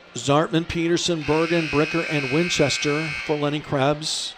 Zartman, Peterson, Bergen, Bricker, and Winchester for Lenny Krebs.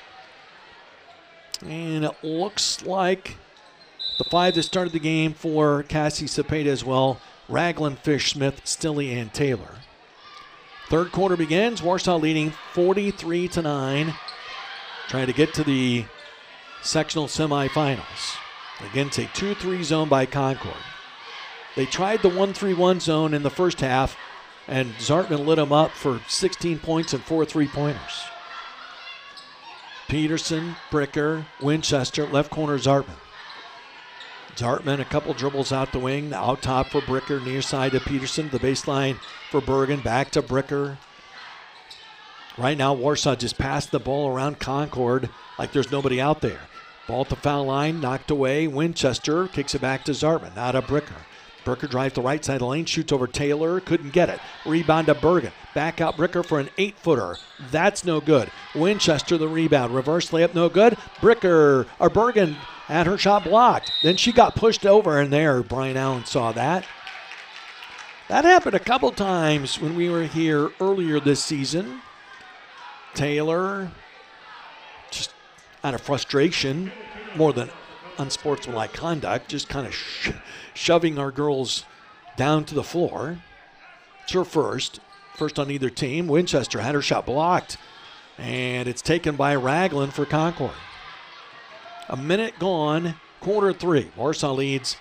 And it looks like the 5 that started the game for Cassie Cepeda as well. Ragland, Fish, Smith, Stilley, and Taylor. Third quarter begins. Warsaw leading 43-9. Trying to get to the sectional semifinals. Again, it's a 2-3 zone by Concord. They tried the 1-3-1 zone in the first half, and Zartman lit them up for 16 points and 4 3-pointers. Peterson, Bricker, Winchester, left corner Zartman. Zartman, a couple dribbles out the wing, out top for Bricker, near side to Peterson, the baseline for Bergen, back to Bricker. Right now, Warsaw just passed the ball around Concord like there's nobody out there. Ball at the foul line, knocked away. Winchester kicks it back to Zartman, now to Bricker. Bricker drives the right side of the lane, shoots over Taylor, couldn't get it. Rebound to Bergen. Back out Bricker for an 8-footer. That's no good. Winchester the rebound. Reverse layup, no good. Bergen had her shot blocked. Then she got pushed over, and there, Brian Allen saw that. That happened a couple times when we were here earlier this season. Taylor, just out of frustration, more than unsportsmanlike conduct, just kind of shoving our girls down to the floor. It's her first on either team. Winchester had her shot blocked, and it's taken by Ragland for Concord. A minute gone, quarter 3. Warsaw leads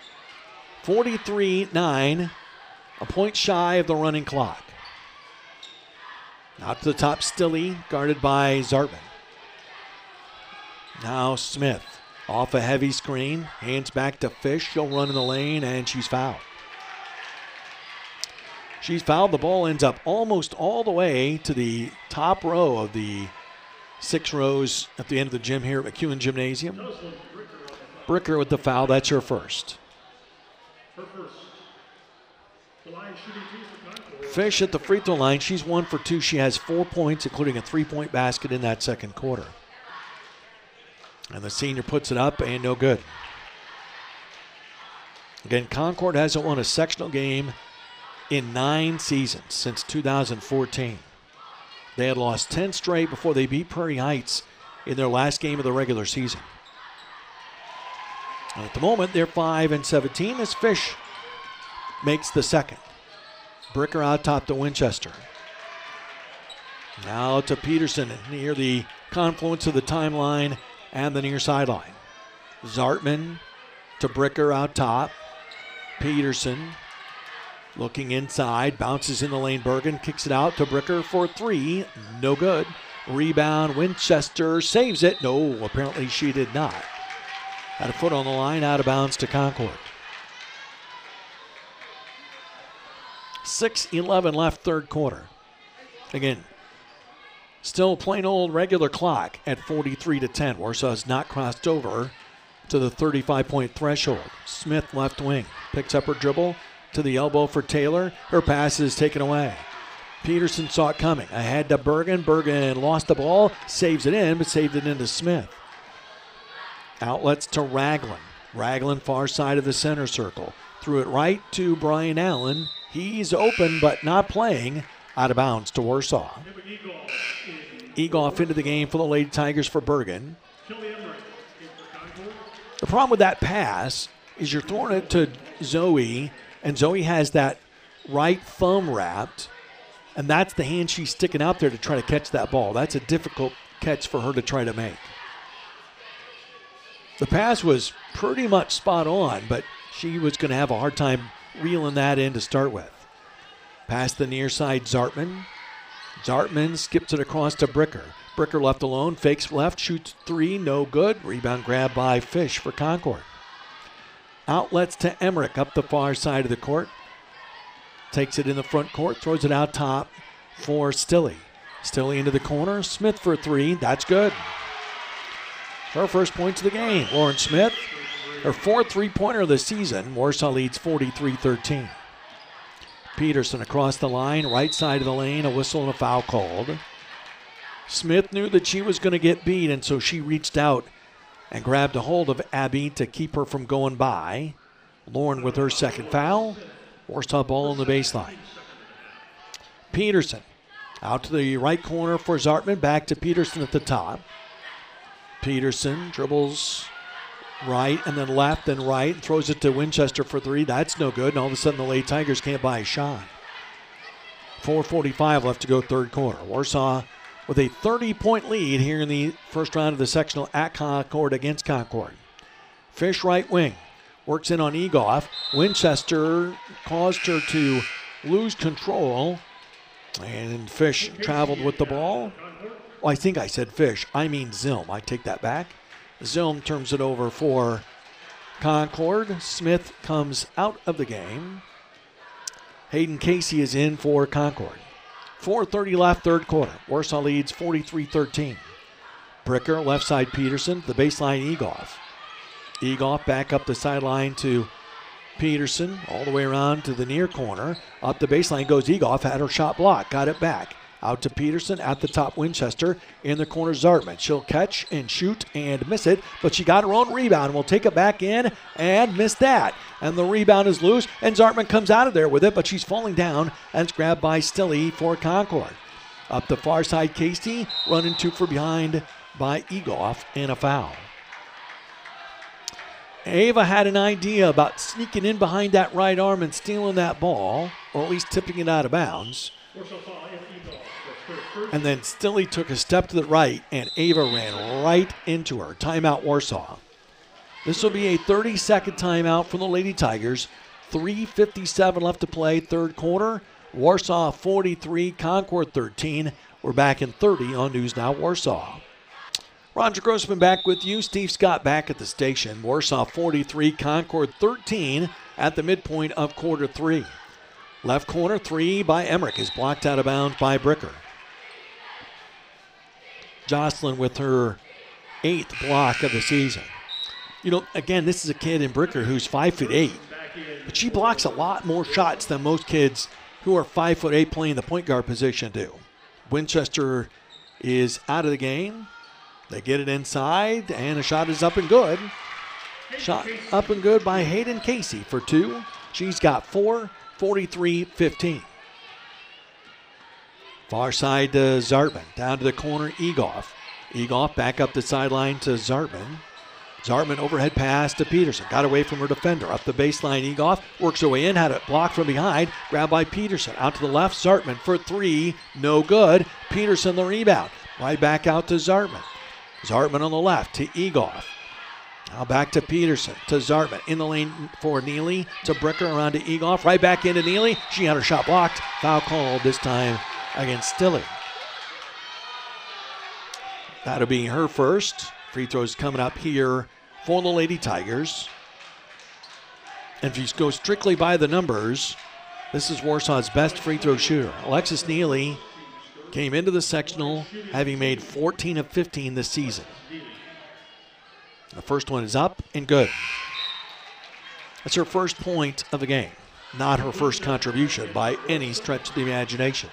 43-9, a point shy of the running clock. Out to the top, Stilley, guarded by Zartman. Now Smith. Off a heavy screen, hands back to Fish. She'll run in the lane, and she's fouled. She's fouled. The ball ends up almost all the way to the top row of the 6 rows at the end of the gym here at McEwen Gymnasium. Bricker with the foul. That's her first. Fish at the free throw line. She's 1 for 2. She has 4 points, including a 3-point basket in that second quarter. And the senior puts it up and no good. Again, Concord hasn't won a sectional game in 9 seasons since 2014. They had lost 10 straight before they beat Prairie Heights in their last game of the regular season. And at the moment, they're 5-17 as Fish makes the second. Bricker out top to Winchester. Now to Peterson near the confluence of the timeline and the near sideline. Zartman to Bricker out top. Peterson looking inside, bounces in the lane. Bergen kicks it out to Bricker for 3. No good. Rebound, Winchester saves it. No, apparently she did not. Had a foot on the line, out of bounds to Concord. 6:11 left, third quarter. Again, still plain old regular clock at 43-10. Warsaw's not crossed over to the 35-point threshold. Smith left wing. Picks up her dribble to the elbow for Taylor. Her pass is taken away. Peterson saw it coming. Ahead to Bergen. Bergen lost the ball. Saves it in, but saved it into Smith. Outlets to Ragland. Ragland far side of the center circle. Threw it right to Brian Allen. He's open but not playing. Out of bounds to Warsaw. Egoff into the game for the Lady Tigers for Bergen. The problem with that pass is you're throwing it to Zoe, and Zoe has that right thumb wrapped, and that's the hand she's sticking out there to try to catch that ball. That's a difficult catch for her to try to make. The pass was pretty much spot on, but she was going to have a hard time reeling that in to start with. Past the near side, Zartman. Zartman skips it across to Bricker. Bricker left alone, fakes left, shoots 3, no good. Rebound grab by Fish for Concord. Outlets to Emmerich up the far side of the court. Takes it in the front court, throws it out top for Stilley. Stilley into the corner, Smith for 3, that's good. Her first points of the game. Lauren Smith, her 4th three-pointer of the season. Warsaw leads 43-13. Peterson across the line, right side of the lane, a whistle and a foul called. Smith knew that she was going to get beat, and so she reached out and grabbed a hold of Abby to keep her from going by. Lauren with her second foul. Warsaw ball on the baseline. Peterson Out to the right corner for Zartman. Back to Peterson at the top. Peterson dribbles right and then left and right. And throws it to Winchester for three. That's no good. And all of a sudden the Lady Tigers can't buy a shot. 4:45 left to go third quarter. Warsaw with a 30-point lead here in the first round of the sectional at Concord against Concord. Fish right wing. Works in on Egoff. Winchester caused her to lose control. And Fish traveled with the ball. Oh, I think I said Fish. I mean Zilm. I take that back. Zilm turns it over for Concord. Smith comes out of the game. Hayden Casey is in for Concord. 4:30 left, third quarter. Warsaw leads 43-13. Bricker, left side Peterson, the baseline Egoff. Egoff back up the sideline to Peterson, all the way around to the near corner. Up the baseline goes Egoff, had her shot blocked, got it back. Out to Peterson, at the top Winchester, in the corner Zartman. She'll catch and shoot and miss it, but she got her own rebound. Will take it back in and miss that. And the rebound is loose, and Zartman comes out of there with it, but she's falling down, and it's grabbed by Stille for Concord. Up the far side, Casey, running two for behind by Egoff, and a foul. Ava had an idea about sneaking in behind that right arm and stealing that ball, or at least tipping it out of bounds. And then Stille took a step to the right, and Ava ran right into her. Timeout, Warsaw. This will be a 30-second timeout for the Lady Tigers. 3:57 left to play, third quarter. Warsaw 43, Concord 13. We're back in 30 on News Now Warsaw. Roger Grossman back with you. Steve Scott back at the station. Warsaw 43, Concord 13 at the midpoint of quarter three. Left corner three by Emmerich is blocked out of bounds by Bricker. Jocelyn with her 8th block of the season. You know, again, this is a kid in Bricker who's 5'8", but she blocks a lot more shots than most kids who are 5'8" playing the point guard position do. Winchester is out of the game. They get it inside, and a shot is up and good. Shot up and good by Hayden Casey for two. She's got 4, 43-15. Far side to Zartman. Down to the corner, Egoff. Egoff back up the sideline to Zartman. Zartman overhead pass to Peterson. Got away from her defender. Up the baseline, Egoff works her way in. Had it blocked from behind. Grabbed by Peterson. Out to the left, Zartman for three. No good. Peterson the rebound. Right back out to Zartman. Zartman on the left to Egoff. Now back to Peterson, to Zartman. In the lane for Neely, to Bricker, around to Egoff. Right back into Neely. She had her shot blocked. Foul called this time against Stille. That'll be her first. Free throws coming up here for the Lady Tigers. And if you go strictly by the numbers, this is Warsaw's best free throw shooter. Alexis Neely came into the sectional having made 14 of 15 this season. The first one is up and good. That's her first point of the game. Not her first contribution by any stretch of the imagination.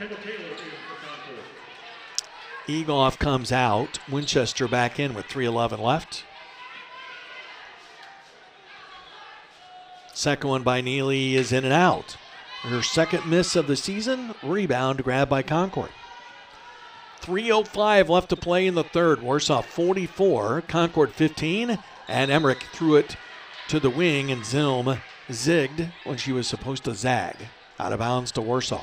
Egoff comes out. Winchester back in with 3:11 left. Second one by Neely is in and out. Her second miss of the season. Rebound grabbed by Concord. 3:05 left to play in the third. Warsaw 44, Concord 15, and Emmerich threw it to the wing, and Zilm zigged when she was supposed to zag. Out of bounds to Warsaw.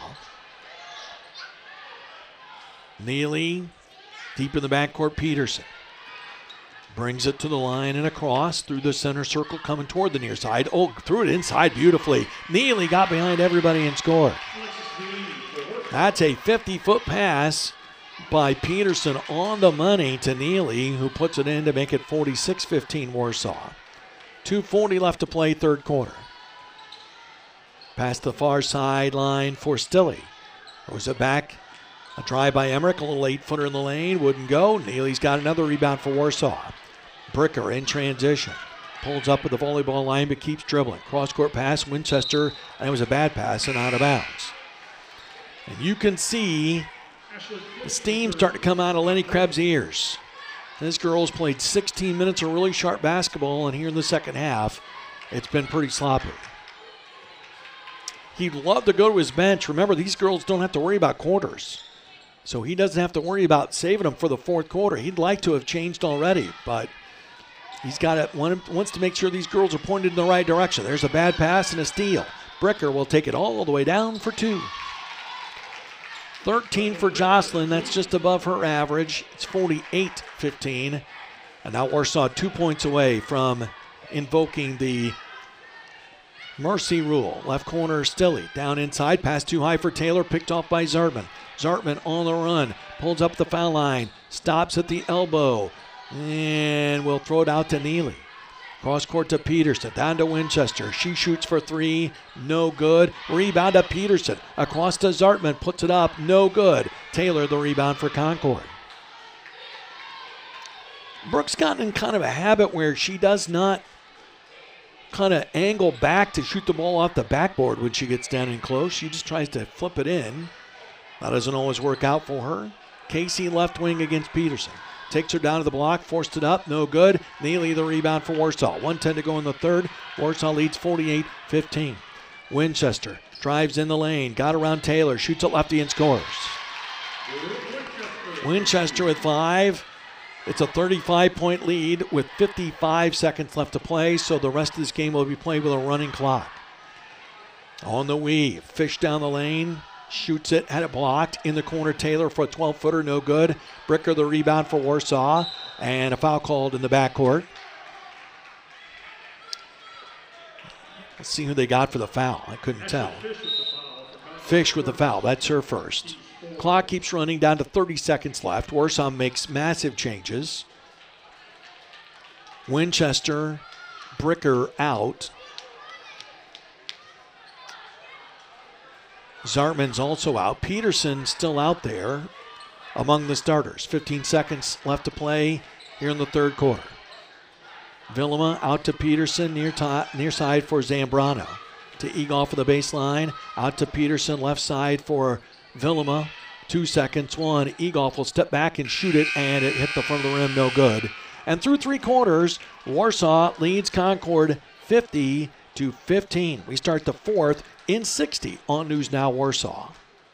Neely, deep in the backcourt, Peterson. Brings it to the line and across through the center circle, coming toward the near side. Oh, threw it inside beautifully. Neely got behind everybody and scored. That's a 50-foot pass by Peterson on the money to Neely, who puts it in to make it 46-15 Warsaw. 2:40 left to play, third quarter. Past the far sideline for Stille. Throws it back. A try by Emmerich, a little 8-footer in the lane, wouldn't go. Neely's got another rebound for Warsaw. Bricker in transition. Pulls up with the volleyball line but keeps dribbling. Cross-court pass, Winchester, and it was a bad pass and out of bounds. And you can see the steam starting to come out of Lenny Krebs' ears. This girl's played 16 minutes of really sharp basketball, and here in the second half, it's been pretty sloppy. He'd love to go to his bench. Remember, these girls don't have to worry about quarters. So he doesn't have to worry about saving them for the fourth quarter. He'd like to have changed already, but he's got it. Wants to make sure these girls are pointed in the right direction. There's a bad pass and a steal. Bricker will take it all the way down for 2. 13 for Jocelyn. That's just above her average. It's 48-15. And now Warsaw 2 points away from invoking the mercy rule. Left corner, Stille. Down inside. Pass too high for Taylor. Picked off by Zartman. Zartman on the run. Pulls up the foul line. Stops at the elbow. And will throw it out to Neely. Cross court to Peterson. Down to Winchester. She shoots for 3. No good. Rebound to Peterson. Across to Zartman. Puts it up. No good. Taylor the rebound for Concord. Brooks gotten in kind of a habit where she does not kind of angle back to shoot the ball off the backboard when she gets down in close. She just tries to flip it in. That doesn't always work out for her. Casey left wing against Peterson. Takes her down to the block, forced it up, no good. Neely the rebound for Warsaw. 1:10 to go in the third. Warsaw leads 48-15. Winchester drives in the lane, got around Taylor, shoots it lefty and scores. Winchester with 5. It's a 35-point lead with 55 seconds left to play, so the rest of this game will be played with a running clock. On the weave, Fish down the lane. Shoots it, had it blocked. In the corner, Taylor for a 12-footer, no good. Bricker the rebound for Warsaw. And a foul called in the backcourt. Let's see who they got for the foul. I couldn't tell. Fish with the foul. That's her first. Clock keeps running down to 30 seconds left. Warsaw makes massive changes. Winchester, Bricker out. Zartman's also out. Peterson still out there among the starters. 15 seconds left to play here in the third quarter. Villama out to Peterson, near side for Zambrano. To Egoff for the baseline. Out to Peterson, left side for Villama. 2 seconds, 1. Egoff will step back and shoot it, and it hit the front of the rim, no good. And through 3 quarters, Warsaw leads Concord 50-15. We start the fourth in 60 on News Now Warsaw.